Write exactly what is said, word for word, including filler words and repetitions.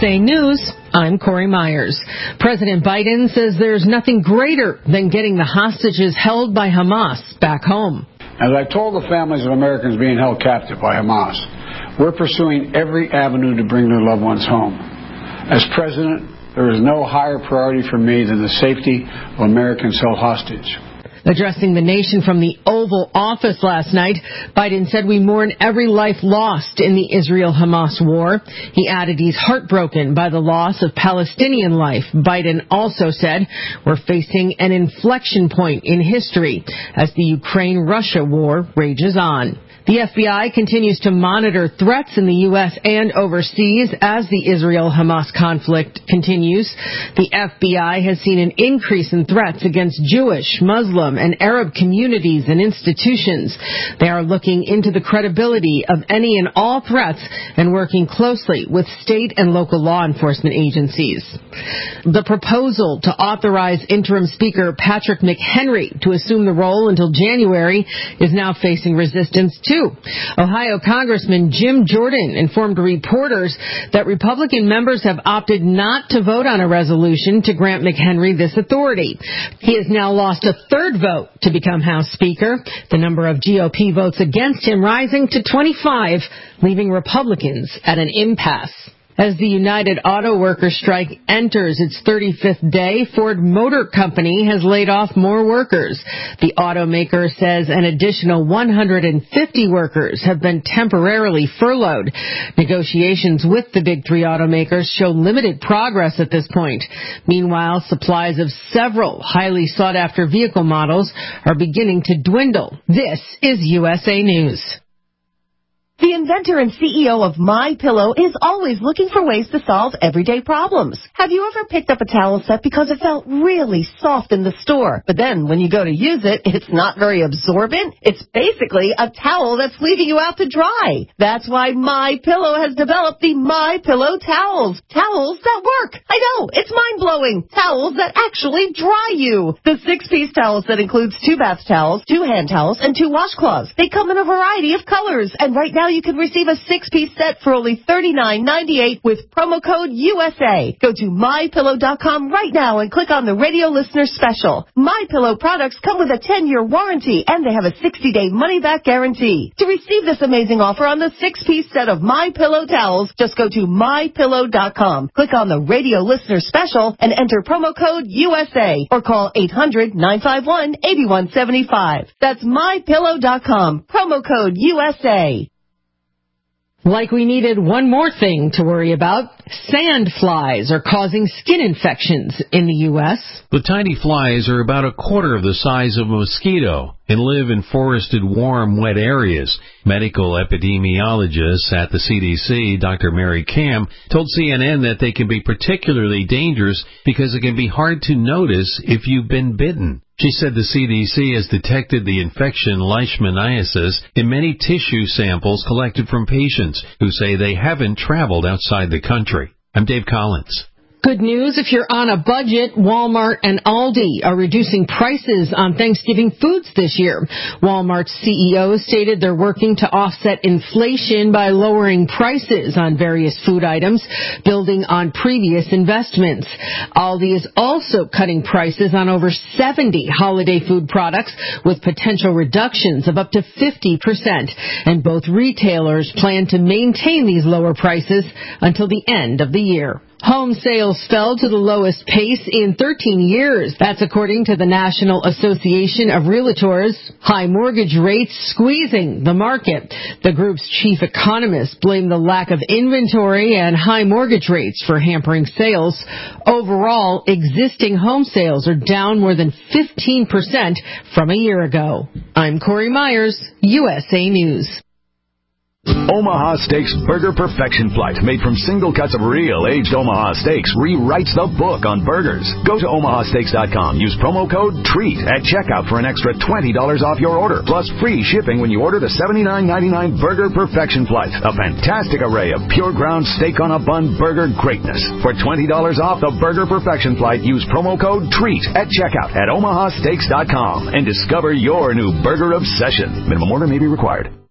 A News, I'm Corey Myers. President Biden says there's nothing greater than getting the hostages held by Hamas back home. As I told the families of Americans being held captive by Hamas, we're pursuing every avenue to bring their loved ones home. As president, there is no higher priority for me than the safety of Americans held hostage. Addressing the nation from the Oval Office last night, Biden said we mourn every life lost in the Israel-Hamas war. He added he's heartbroken by the loss of Palestinian life. Biden also said we're facing an inflection point in history as the Ukraine-Russia war rages on. The F B I continues to monitor threats in the U S and overseas as the Israel-Hamas conflict continues. The F B I has seen an increase in threats against Jewish, Muslim, and Arab communities and institutions. They are looking into the credibility of any and all threats and working closely with state and local law enforcement agencies. The proposal to authorize interim Speaker Patrick McHenry to assume the role until January is now facing resistance too. Ohio Congressman Jim Jordan informed reporters that Republican members have opted not to vote on a resolution to grant McHenry this authority. He has now lost a third vote to become House Speaker, the number of G O P votes against him rising to twenty-five, leaving Republicans at an impasse. As the United Auto Workers strike enters its thirty-fifth day, Ford Motor Company has laid off more workers. The automaker says an additional one hundred fifty workers have been temporarily furloughed. Negotiations with the big three automakers show limited progress at this point. Meanwhile, supplies of several highly sought-after vehicle models are beginning to dwindle. This is U S A News. The inventor and C E O of MyPillow is always looking for ways to solve everyday problems. Have you ever picked up a towel set because it felt really soft in the store, but then when you go to use it, it's not very absorbent? It's basically a towel that's leaving you out to dry. That's why MyPillow has developed the MyPillow towels. Towels that work. I know, it's mind-blowing. Towels that actually dry you. The six-piece towel set includes two bath towels, two hand towels, and two washcloths. They come in a variety of colors, and right now you can receive a six-piece set for only thirty-nine ninety-eight with promo code U S A. Go to my pillow dot com right now and click on the radio listener special. MyPillow products come with a ten-year warranty, and they have a sixty-day money-back guarantee. To receive this amazing offer on the six-piece set of MyPillow towels, just go to my pillow dot com. Click on the radio listener special and enter promo code U S A or call eight hundred nine five one eight one seven five. That's my pillow dot com. Promo code U S A. Like we needed one more thing to worry about, sand flies are causing skin infections in the U S The tiny flies are about a quarter of the size of a mosquito and live in forested, warm, wet areas. Medical epidemiologist at the C D C, Doctor Mary Kam, told C N N that they can be particularly dangerous because it can be hard to notice if you've been bitten. She said the C D C has detected the infection leishmaniasis in many tissue samples collected from patients who say they haven't traveled outside the country. I'm Dave Collins. Good news, if you're on a budget, Walmart and Aldi are reducing prices on Thanksgiving foods this year. Walmart's C E O stated they're working to offset inflation by lowering prices on various food items, building on previous investments. Aldi is also cutting prices on over seventy holiday food products with potential reductions of up to fifty percent. And both retailers plan to maintain these lower prices until the end of the year. Home sales fell to the lowest pace in thirteen years. That's according to the National Association of Realtors. High mortgage rates squeezing the market. The group's chief economist blamed the lack of inventory and high mortgage rates for hampering sales. Overall, existing home sales are down more than fifteen percent from a year ago. I'm Corey Myers, U S A News. Omaha Steaks Burger Perfection Flight, made from single cuts of real aged Omaha steaks, rewrites the book on burgers. Go to omaha steaks dot com. Use promo code TREAT at checkout for an extra twenty dollars off your order, plus free shipping when you order the seventy-nine ninety-nine Burger Perfection Flight. A fantastic array of pure ground steak on a bun burger greatness. For twenty dollars off the Burger Perfection Flight, use promo code TREAT at checkout at omaha steaks dot com and discover your new burger obsession. Minimum order may be required.